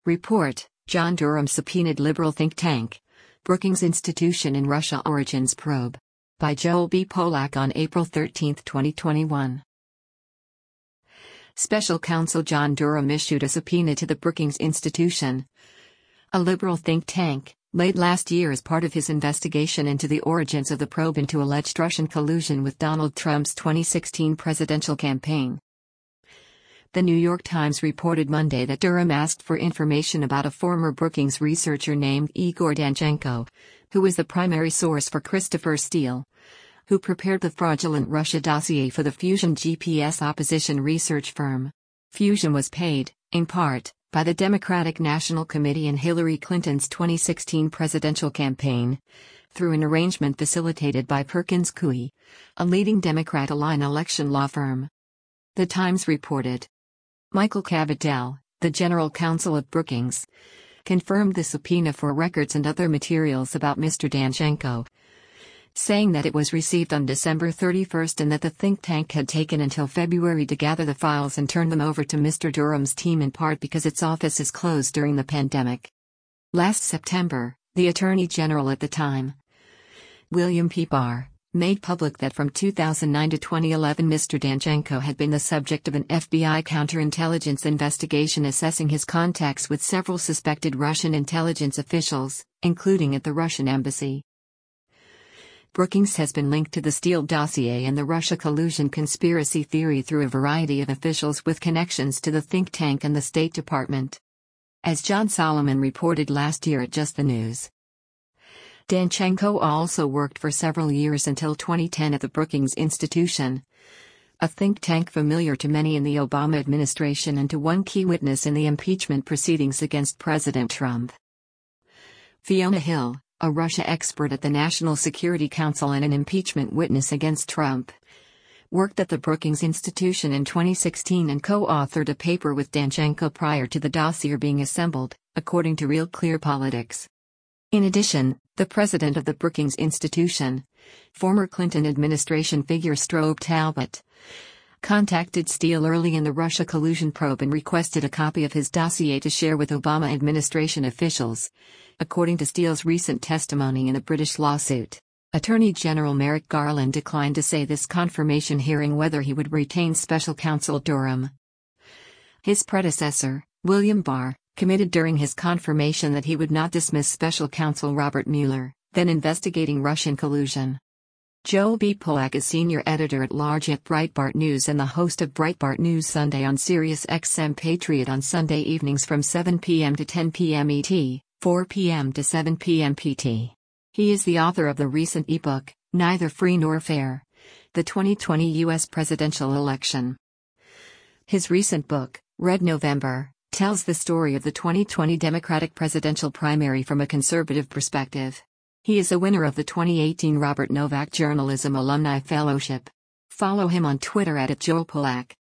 Report: John Durham subpoenaed liberal think tank Brookings Institution in Russia Origins Probe. By Joel B. Polak on April 13, 2021. Special Counsel John Durham issued a subpoena to the Brookings Institution, a liberal think tank, late last year as part of his investigation into the origins of the probe into alleged Russian collusion with Donald Trump's 2016 presidential campaign. The New York Times reported Monday that Durham asked for information about a former Brookings researcher named Igor Danchenko, who was the primary source for Christopher Steele, who prepared the fraudulent Russia dossier for the Fusion GPS opposition research firm. Fusion was paid, in part, by the Democratic National Committee in Hillary Clinton's 2016 presidential campaign, through an arrangement facilitated by Perkins Coie, a leading Democrat-aligned election law firm. The Times reported. Michael Cavadell, the general counsel of Brookings, confirmed the subpoena for records and other materials about Mr. Danchenko, saying that it was received on December 31 and that the think tank had taken until February to gather the files and turn them over to Mr. Durham's team, in part because its office is closed during the pandemic. Last September, the Attorney General at the time, William P. Barr, made public that from 2009 to 2011 Mr. Danchenko had been the subject of an FBI counterintelligence investigation assessing his contacts with several suspected Russian intelligence officials, including at the Russian embassy. Brookings has been linked to the Steele dossier and the Russia collusion conspiracy theory through a variety of officials with connections to the think tank and the State Department. As John Solomon reported last year at Just the News, Danchenko also worked for several years until 2010 at the Brookings Institution, a think tank familiar to many in the Obama administration and to one key witness in the impeachment proceedings against President Trump. Fiona Hill, a Russia expert at the National Security Council and an impeachment witness against Trump, worked at the Brookings Institution in 2016 and co-authored a paper with Danchenko prior to the dossier being assembled, according to Real Clear Politics. In addition, the president of the Brookings Institution, former Clinton administration figure Strobe Talbot, contacted Steele early in the Russia collusion probe and requested a copy of his dossier to share with Obama administration officials, according to Steele's recent testimony in a British lawsuit. Attorney General Merrick Garland declined to say this confirmation hearing whether he would retain special counsel Durham. His predecessor, William Barr, committed during his confirmation that he would not dismiss special counsel Robert Mueller, then investigating Russian collusion. Joel B. Polak is senior editor-at-large at Breitbart News and the host of Breitbart News Sunday on Sirius XM Patriot on Sunday evenings from 7 p.m. to 10 p.m. ET, 4 p.m. to 7 p.m. PT. He is the author of the recent ebook, Neither Free Nor Fair: The 2020 U.S. Presidential Election. His recent book, Red November, tells the story of the 2020 Democratic presidential primary from a conservative perspective. He is a winner of the 2018 Robert Novak Journalism Alumni Fellowship. Follow him on Twitter @JoelPolak.